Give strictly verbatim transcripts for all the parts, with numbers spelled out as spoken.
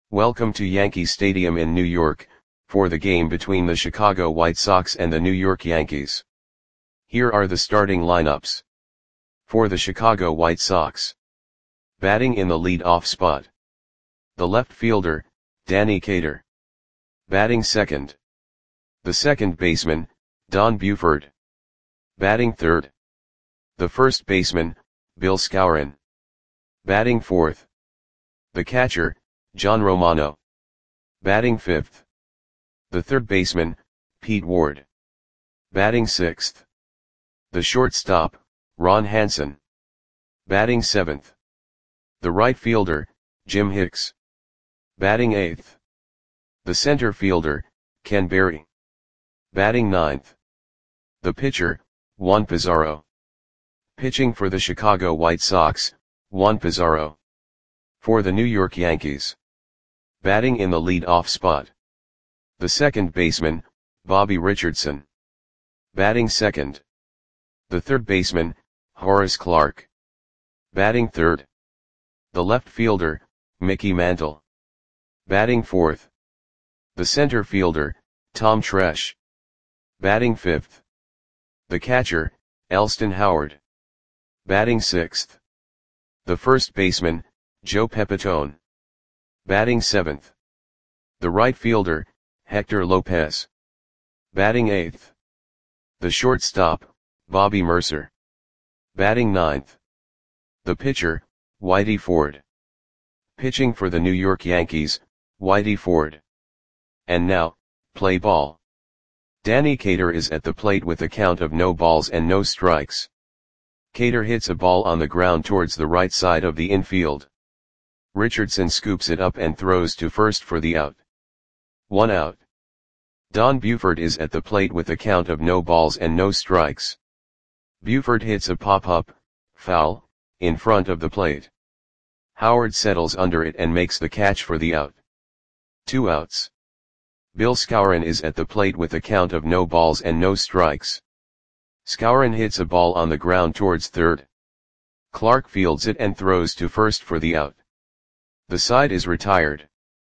Welcome to Yankee Stadium in New York, for the game between the Chicago White Sox and the New York Yankees. Here are the starting lineups. For the Chicago White Sox. Batting in the lead-off spot. The left fielder, Danny Cater. Batting second. The second baseman, Don Buford. Batting third. The first baseman, Bill Skowron. Batting fourth. The catcher, John Romano. Batting fifth. The third baseman, Pete Ward. Batting sixth. The shortstop, Ron Hansen. Batting seventh. The right fielder, Jim Hicks. Batting eighth. The center fielder, Ken Berry. Batting ninth. The pitcher, Juan Pizarro. Pitching for the Chicago White Sox, Juan Pizarro. For the New York Yankees. Batting in the lead-off spot. The second baseman, Bobby Richardson. Batting second. The third baseman, Horace Clarke. Batting third. The left fielder, Mickey Mantle. Batting fourth. The center fielder, Tom Tresh. Batting fifth. The catcher, Elston Howard. Batting sixth. The first baseman, Joe Pepitone. Batting seventh. The right fielder, Hector Lopez. Batting eighth. The shortstop, Bobby Mercer. Batting ninth. The pitcher, Whitey Ford. Pitching for the New York Yankees, Whitey Ford. And now, play ball. Danny Cater is at the plate with a count of no balls and no strikes. Cater hits a ball on the ground towards the right side of the infield. Richardson scoops it up and throws to first for the out. One out. Don Buford is at the plate with a count of no balls and no strikes. Buford hits a pop-up, foul, in front of the plate. Howard settles under it and makes the catch for the out. Two outs. Bill Skowron is at the plate with a count of no balls and no strikes. Skowron hits a ball on the ground towards third. Clarke fields it and throws to first for the out. The side is retired.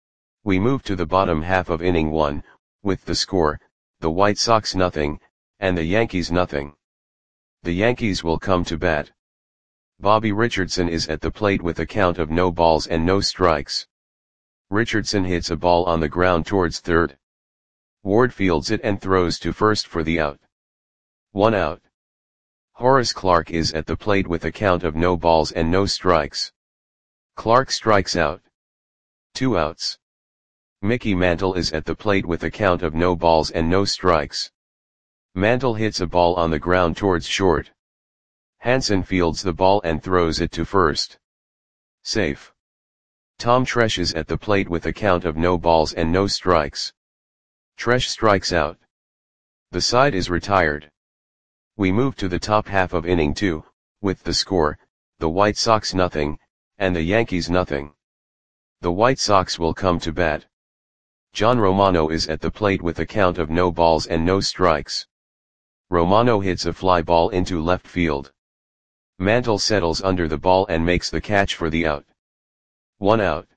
We move to the bottom half of inning one, with the score, the White Sox nothing, and the Yankees nothing. The Yankees will come to bat. Bobby Richardson is at the plate with a count of no balls and no strikes. Richardson hits a ball on the ground towards third. Ward fields it and throws to first for the out. One out. Horace Clarke is at the plate with a count of no balls and no strikes. Clarke strikes out. Two outs. Mickey Mantle is at the plate with a count of no balls and no strikes. Mantle hits a ball on the ground towards short. Hansen fields the ball and throws it to first. Safe. Tom Tresh is at the plate with a count of no balls and no strikes. Tresh strikes out. The side is retired. We move to the top half of inning two, with the score, the White Sox nothing, and the Yankees nothing. The White Sox will come to bat. John Romano is at the plate with a count of no balls and no strikes. Romano hits a fly ball into left field. Mantle settles under the ball and makes the catch for the out. One out.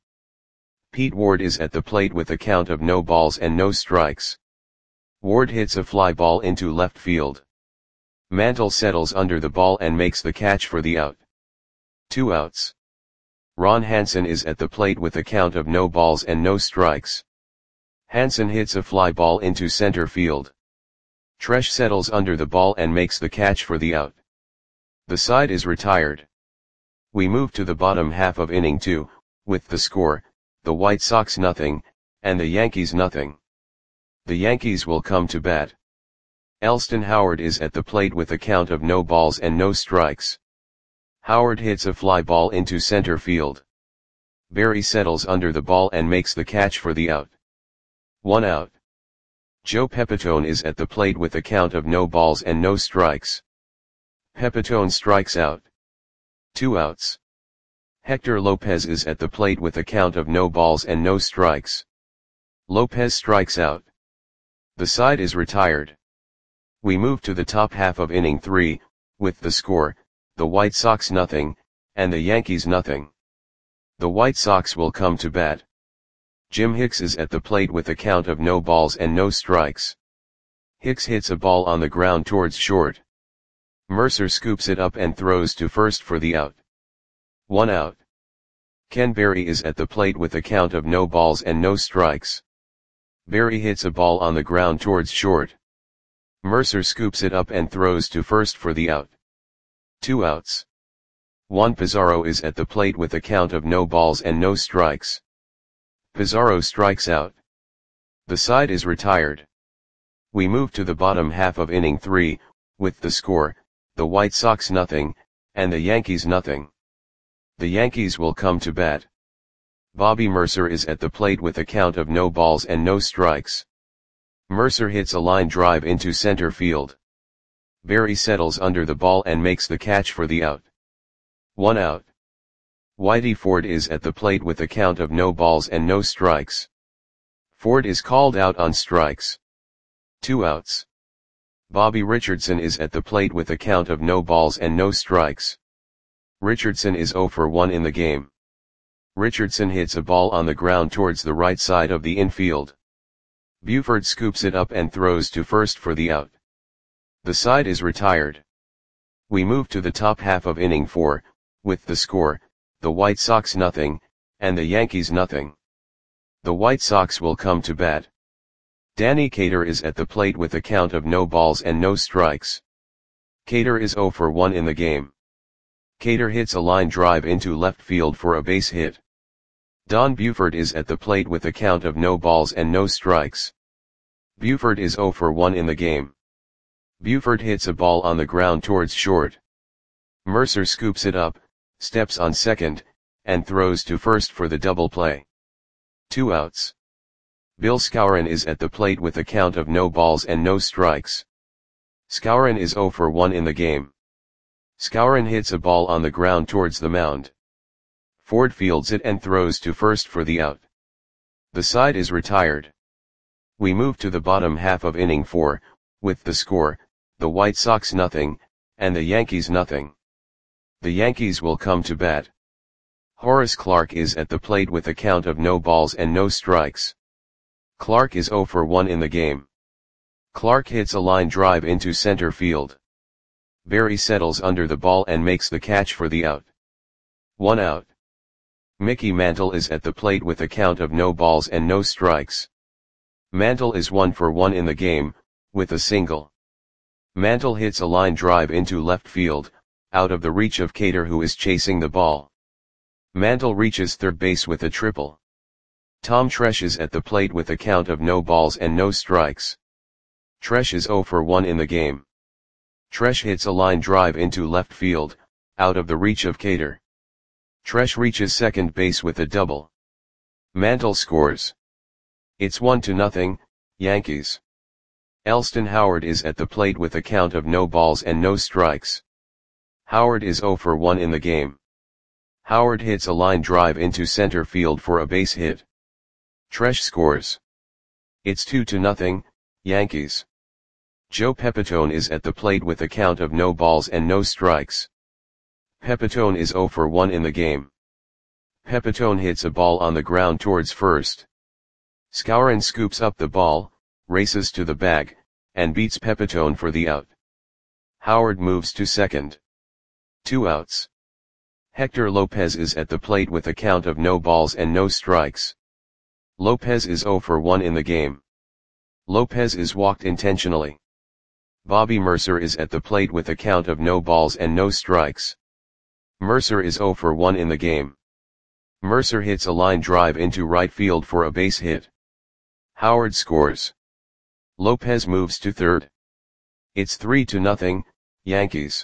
Pete Ward is at the plate with a count of no balls and no strikes. Ward hits a fly ball into left field. Mantle settles under the ball and makes the catch for the out. Two outs. Ron Hansen is at the plate with a count of no balls and no strikes. Hansen hits a fly ball into center field. Tresh settles under the ball and makes the catch for the out. The side is retired. We move to the bottom half of inning two, with the score, the White Sox nothing, and the Yankees nothing. The Yankees will come to bat. Elston Howard is at the plate with a count of no balls and no strikes. Howard hits a fly ball into center field. Berry settles under the ball and makes the catch for the out. One out. Joe Pepitone is at the plate with a count of no balls and no strikes. Pepitone strikes out. Two outs. Hector Lopez is at the plate with a count of no balls and no strikes. Lopez strikes out. The side is retired. We move to the top half of inning three, with the score, the White Sox nothing, and the Yankees nothing. The White Sox will come to bat. Jim Hicks is at the plate with a count of no balls and no strikes. Hicks hits a ball on the ground towards short. Mercer scoops it up and throws to first for the out. One out. Ken Berry is at the plate with a count of no balls and no strikes. Berry hits a ball on the ground towards short. Mercer scoops it up and throws to first for the out. Two outs. Juan Pizarro is at the plate with a count of no balls and no strikes. Pizarro strikes out. The side is retired. We move to the bottom half of inning three, with the score, the White Sox nothing, and the Yankees nothing. The Yankees will come to bat. Bobby Mercer is at the plate with a count of no balls and no strikes. Mercer hits a line drive into center field. Berry settles under the ball and makes the catch for the out. One out. Whitey Ford is at the plate with a count of no balls and no strikes. Ford is called out on strikes. Two outs. Bobby Richardson is at the plate with a count of no balls and no strikes. Richardson is oh for one in the game. Richardson hits a ball on the ground towards the right side of the infield. Buford scoops it up and throws to first for the out. The side is retired. We move to the top half of inning four, with the score, the White Sox nothing, and the Yankees nothing. The White Sox will come to bat. Danny Cater is at the plate with a count of no balls and no strikes. Cater is oh for one in the game. Cater hits a line drive into left field for a base hit. Don Buford is at the plate with a count of no balls and no strikes. Buford is oh for one in the game. Buford hits a ball on the ground towards short. Mercer scoops it up, steps on second, and throws to first for the double play. Two outs. Bill Skowron is at the plate with a count of no balls and no strikes. Skowron is oh for one in the game. Skowron hits a ball on the ground towards the mound. Ford fields it and throws to first for the out. The side is retired. We move to the bottom half of inning four, with the score, the White Sox nothing, and the Yankees nothing. The Yankees will come to bat. Horace Clarke is at the plate with a count of no balls and no strikes. Clarke is oh for one in the game. Clarke hits a line drive into center field. Berry settles under the ball and makes the catch for the out. One out. Mickey Mantle is at the plate with a count of no balls and no strikes. Mantle is one for one in the game, with a single. Mantle hits a line drive into left field, out of the reach of Cater who is chasing the ball. Mantle reaches third base with a triple. Tom Tresh is at the plate with a count of no balls and no strikes. Tresh is oh for one in the game. Tresh hits a line drive into left field, out of the reach of Cater. Tresh reaches second base with a double. Mantle scores. It's one to nothing, Yankees. Elston Howard is at the plate with a count of no balls and no strikes. Howard is oh for one in the game. Howard hits a line drive into center field for a base hit. Tresh scores. It's two to nothing, Yankees. Joe Pepitone is at the plate with a count of no balls and no strikes. Pepitone is oh for one in the game. Pepitone hits a ball on the ground towards first. Skowron scoops up the ball, races to the bag, and beats Pepitone for the out. Howard moves to second. Two outs. Hector Lopez is at the plate with a count of no balls and no strikes. Lopez is oh for one in the game. Lopez is walked intentionally. Bobby Mercer is at the plate with a count of no balls and no strikes. Mercer is oh for one in the game. Mercer hits a line drive into right field for a base hit. Howard scores. Lopez moves to third. It's three to nothing, Yankees.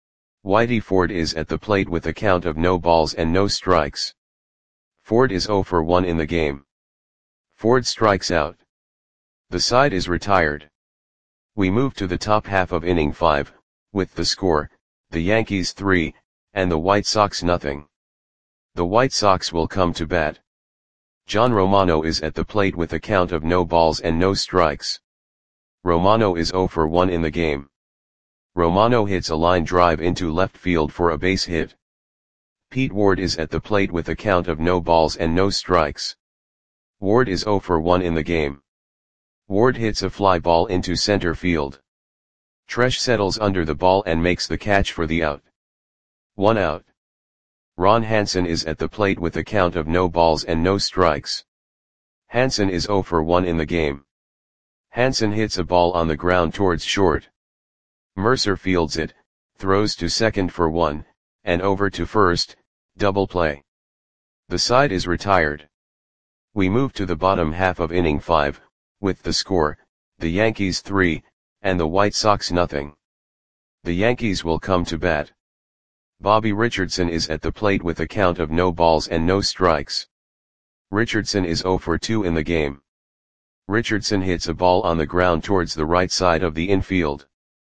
Whitey Ford is at the plate with a count of no balls and no strikes. Ford is oh for one in the game. Ford strikes out. The side is retired. We move to the top half of inning five, with the score, the Yankees three, and the White Sox nothing. The White Sox will come to bat. John Romano is at the plate with a count of no balls and no strikes. Romano is oh for one in the game. Romano hits a line drive into left field for a base hit. Pete Ward is at the plate with a count of no balls and no strikes. Ward is zero for one in the game. Ward hits a fly ball into center field. Tresh settles under the ball and makes the catch for the out. One out. Ron Hansen is at the plate with a count of no balls and no strikes. Hansen is zero for one in the game. Hansen hits a ball on the ground towards short. Mercer fields it, throws to second for one, and over to first, double play. The side is retired. We move to the bottom half of inning five, with the score, the Yankees three, and the White Sox nothing. The Yankees will come to bat. Bobby Richardson is at the plate with a count of no balls and no strikes. Richardson is zero for two in the game. Richardson hits a ball on the ground towards the right side of the infield.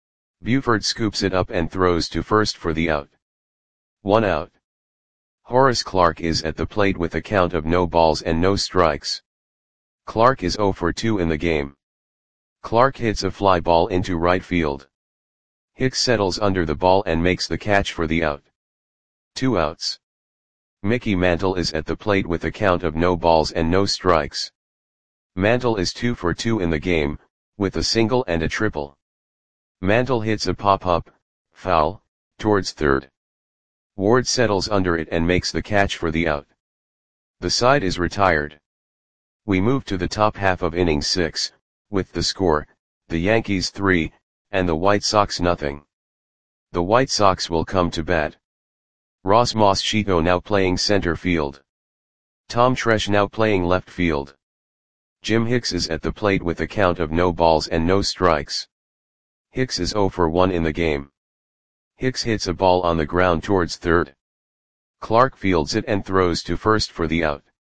Buford scoops it up and throws to first for the out. One out. Horace Clarke is at the plate with a count of no balls and no strikes. Clarke is zero for two in the game. Clarke hits a fly ball into right field. Hicks settles under the ball and makes the catch for the out. Two outs. Mickey Mantle is at the plate with a count of no balls and no strikes. Mantle is two for two in the game, with a single and a triple. Mantle hits a pop-up, foul, towards third. Ward settles under it and makes the catch for the out. The side is retired. We move to the top half of inning six, with the score, the Yankees three, and the White Sox nothing. The White Sox will come to bat. Ross Moschito now playing center field. Tom Tresh now playing left field. Jim Hicks is at the plate with a count of no balls and no strikes. Hicks is zero for one in the game. Hicks hits a ball on the ground towards third. Clarke fields it and throws to first for the out.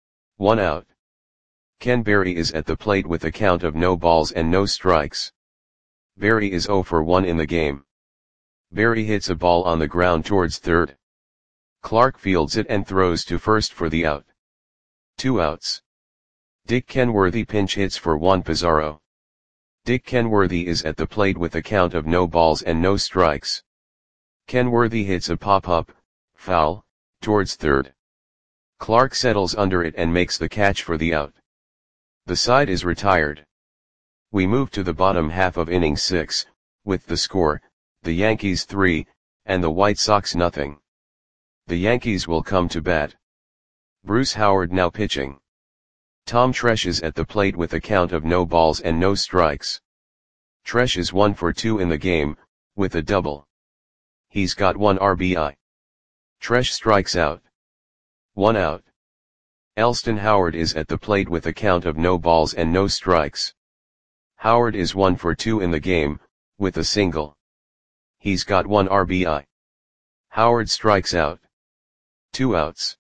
One out. Ken Berry is at the plate with a count of no balls and no strikes. Berry is zero for one in the game. Berry hits a ball on the ground towards third. Clarke fields it and throws to first for the out. Two outs. Dick Kenworthy pinch hits for Juan Pizarro. Dick Kenworthy is at the plate with a count of no balls and no strikes. Kenworthy hits a pop-up, foul, towards third. Clarke settles under it and makes the catch for the out. The side is retired. We move to the bottom half of inning six, with the score, the Yankees three, and the White Sox nothing. The Yankees will come to bat. Bruce Howard now pitching. Tom Tresh is at the plate with a count of no balls and no strikes. Tresh is one for two in the game, with a double. He's got one R B I. Tresh strikes out. One out. Elston Howard is at the plate with a count of no balls and no strikes. Howard is one for two in the game, with a single. He's got one R B I. Howard strikes out. Two outs.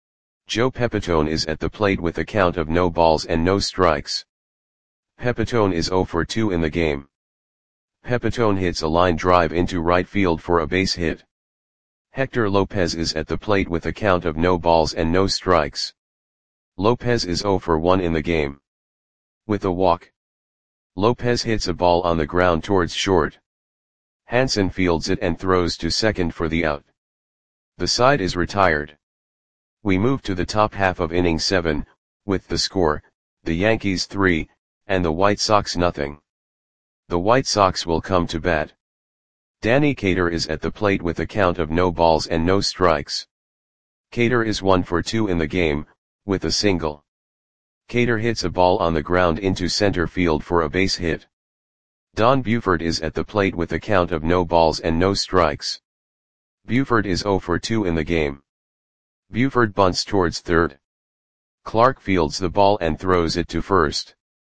Joe Pepitone is at the plate with a count of no balls and no strikes. Pepitone is zero for two in the game. Pepitone hits a line drive into right field for a base hit. Hector Lopez is at the plate with a count of no balls and no strikes. Lopez is zero for one in the game. With a walk. Lopez hits a ball on the ground towards short. Hansen fields it and throws to second for the out. The side is retired. We move to the top half of inning seven, with the score, the Yankees three, and the White Sox nothing. The White Sox will come to bat. Danny Cater is at the plate with a count of no balls and no strikes. Cater is one for two in the game, with a single. Cater hits a ball on the ground into center field for a base hit. Don Buford is at the plate with a count of no balls and no strikes. Buford is zero for two in the game. Buford bunts towards third. Clarke fields the ball and throws it to first.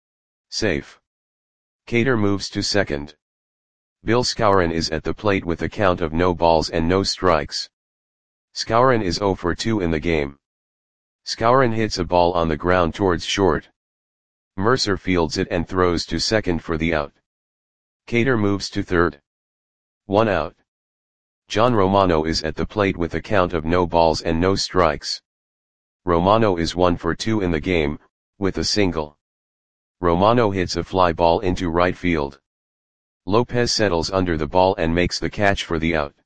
Safe. Cater moves to second. Bill Skowron is at the plate with a count of no balls and no strikes. Skowron is zero for two in the game. Skowron hits a ball on the ground towards short. Mercer fields it and throws to second for the out. Cater moves to third. One out. John Romano is at the plate with a count of no balls and no strikes. Romano is one for two in the game, with a single. Romano hits a fly ball into right field. Lopez settles under the ball and makes the catch for the out.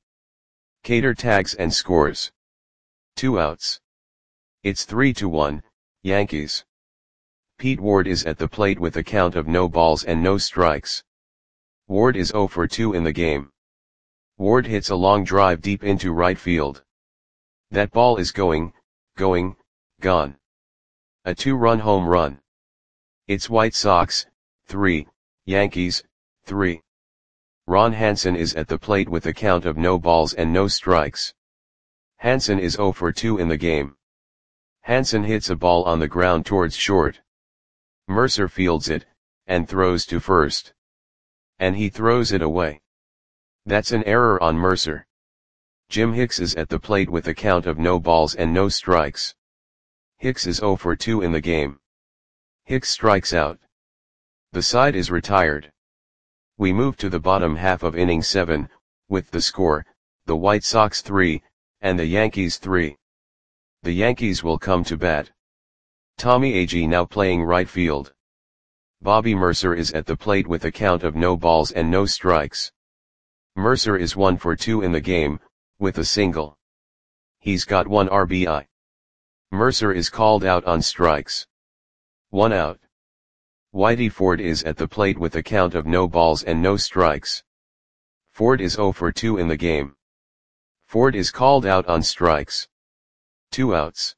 Cater tags and scores. Two outs. It's three to one, Yankees. Pete Ward is at the plate with a count of no balls and no strikes. Ward is zero for two in the game. Ward hits a long drive deep into right field. That ball is going, going, gone. A two-run home run. It's White Sox, three, Yankees, three. Ron Hansen is at the plate with a count of no balls and no strikes. Hansen is zero for two in the game. Hansen hits a ball on the ground towards short. Mercer fields it, and throws to first. And he throws it away. That's an error on Mercer. Jim Hicks is at the plate with a count of no balls and no strikes. Hicks is zero for two in the game. Hicks strikes out. The side is retired. We move to the bottom half of inning seven, with the score, the White Sox three, and the Yankees three. The Yankees will come to bat. Tommy Agee now playing right field. Bobby Mercer is at the plate with a count of no balls and no strikes. Mercer is one for two in the game, with a single. He's got one R B I. Mercer is called out on strikes. One out. Whitey Ford is at the plate with a count of no balls and no strikes. Ford is zero for two in the game. Ford is called out on strikes. Two outs.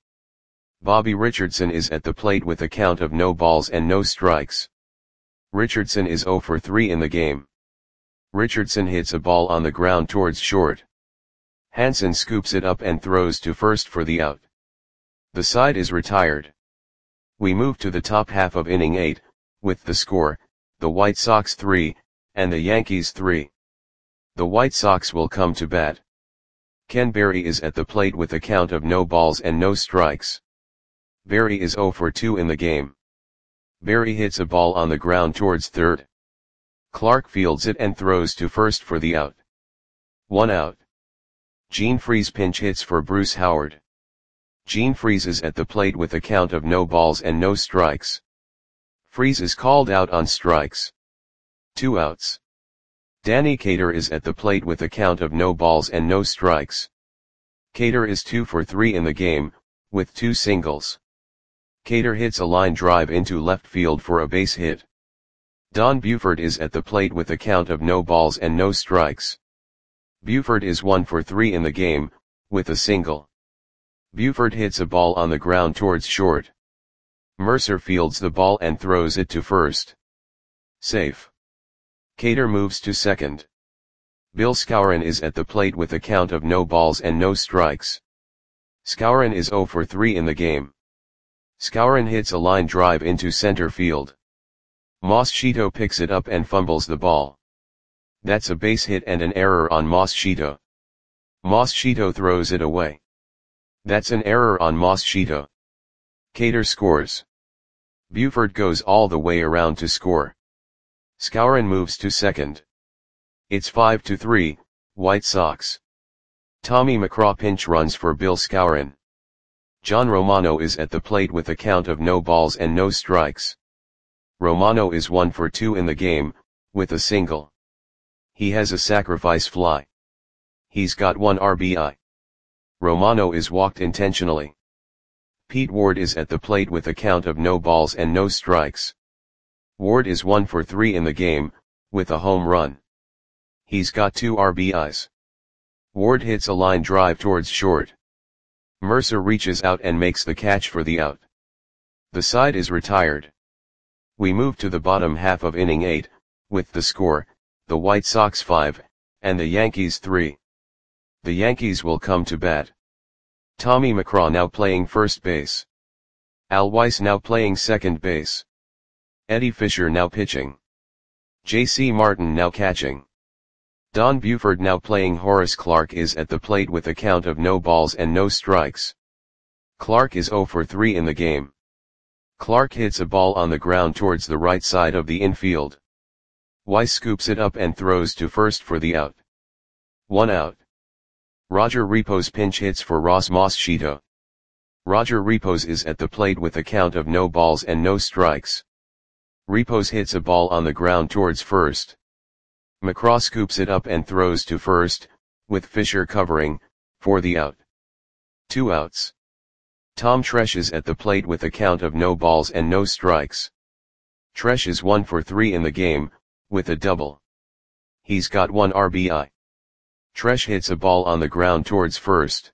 Bobby Richardson is at the plate with a count of no balls and no strikes. Richardson is zero for three in the game. Richardson hits a ball on the ground towards short. Hansen scoops it up and throws to first for the out. The side is retired. We move to the top half of inning eight, with the score, the White Sox three, and the Yankees three. The White Sox will come to bat. Ken Berry is at the plate with a count of no balls and no strikes. Berry is zero for two in the game. Berry hits a ball on the ground towards third. Clark fields it and throws to first for the out. One out. Gene Freese pinch hits for Bruce Howard. Gene Freese is at the plate with a count of no balls and no strikes. Freese is called out on strikes. Two outs. Danny Cater is at the plate with a count of no balls and no strikes. Cater is two for three in the game, with two singles. Cater hits a line drive into left field for a base hit. Don Buford is at the plate with a count of no balls and no strikes. Buford is one for three in the game, with a single. Buford hits a ball on the ground towards short. Mercer fields the ball and throws it to first. Safe. Cater moves to second. Bill Skowron is at the plate with a count of no balls and no strikes. Skowron is zero for three in the game. Skowron hits a line drive into center field. Moschito picks it up and fumbles the ball. That's a base hit and an error on Moschito. Moschito throws it away. That's an error on Moschito. Cater scores. Buford goes all the way around to score. Skowron moves to second. It's five to three, White Sox. Tommy McCraw pinch runs for Bill Skowron. John Romano is at the plate with a count of no balls and no strikes. Romano is one for two in the game, with a single. He has a sacrifice fly. He's got one R B I. Romano is walked intentionally. Pete Ward is at the plate with a count of no balls and no strikes. Ward is one for three in the game, with a home run. He's got two R B Is. Ward hits a line drive towards short. Mercer reaches out and makes the catch for the out. The side is retired. We move to the bottom half of inning eight, with the score, the White Sox five, and the Yankees three. The Yankees will come to bat. Tommy McCraw now playing first base. Al Weiss now playing second base. Eddie Fisher now pitching. J C Martin now catching. Don Buford now playing. Horace Clarke is at the plate with a count of no balls and no strikes. Clarke is zero for three in the game. Clarke hits a ball on the ground towards the right side of the infield. Weiss scoops it up and throws to first for the out. One out. Roger Repos pinch hits for Ross Moschito. Roger Repos is at the plate with a count of no balls and no strikes. Repos hits a ball on the ground towards first. McCraw scoops it up and throws to first, with Fisher covering, for the out. Two outs. Tom Tresh is at the plate with a count of no balls and no strikes. Tresh is one for three in the game, with a double. He's got one R B I. Tresh hits a ball on the ground towards first.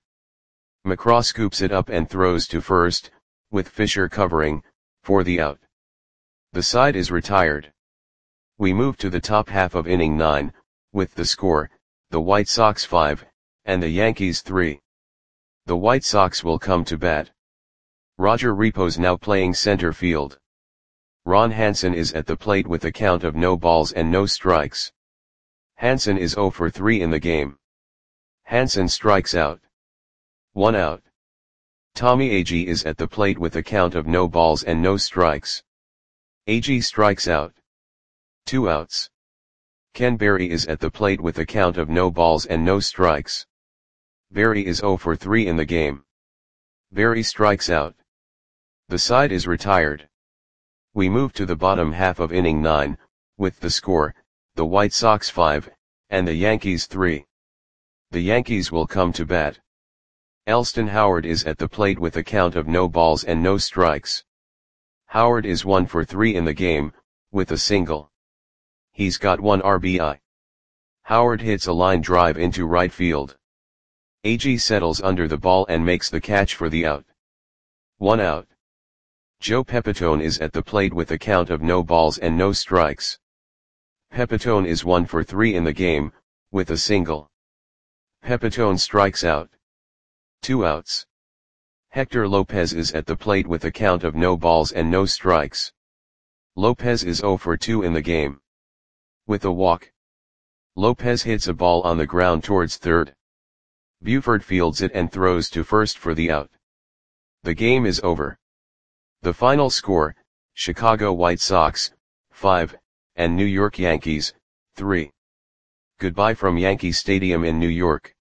McCraw scoops it up and throws to first, with Fisher covering, for the out. The side is retired. We move to the top half of inning nine, with the score, the White Sox five, and the Yankees three. The White Sox will come to bat. Roger Repos now playing center field. Ron Hansen is at the plate with a count of no balls and no strikes. Hansen is zero for three in the game. Hansen strikes out. One out. Tommy Agee is at the plate with a count of no balls and no strikes. Agee strikes out. Two outs. Ken Berry is at the plate with a count of no balls and no strikes. Berry is zero for three in the game. Berry strikes out. The side is retired. We move to the bottom half of inning nine, with the score, the White Sox five, and the Yankees three. The Yankees will come to bat. Elston Howard is at the plate with a count of no balls and no strikes. Howard is one for three in the game, with a single. He's got one R B I. Howard hits a line drive into right field. Agee settles under the ball and makes the catch for the out. One out. Joe Pepitone is at the plate with a count of no balls and no strikes. Pepitone is one for three in the game, with a single. Pepitone strikes out. Two outs. Hector Lopez is at the plate with a count of no balls and no strikes. Lopez is zero for two in the game. With a walk. Lopez hits a ball on the ground towards third. Buford fields it and throws to first for the out. The game is over. The final score, Chicago White Sox, five, and New York Yankees, three. Goodbye from Yankee Stadium in New York.